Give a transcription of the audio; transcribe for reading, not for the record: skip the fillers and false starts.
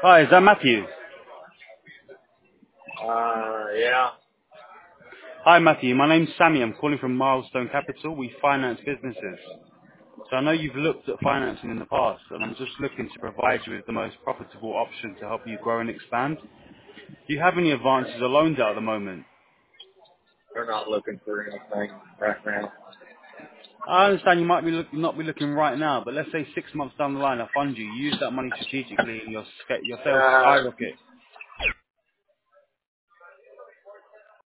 Hi, is that Matthew? Yeah. Hi, Matthew. My name's Sammy. I'm calling from Milestone Capital. We finance businesses. So I know you've looked at financing in the past, and I'm just looking to provide you with the most profitable option to help you grow and expand. Do you have any advances or loans out at the moment? They're not looking for anything right now. I understand you might be not be looking right now, but let's say 6 months down the line, I fund you. You use that money strategically, and your sales Uh, skyrocket.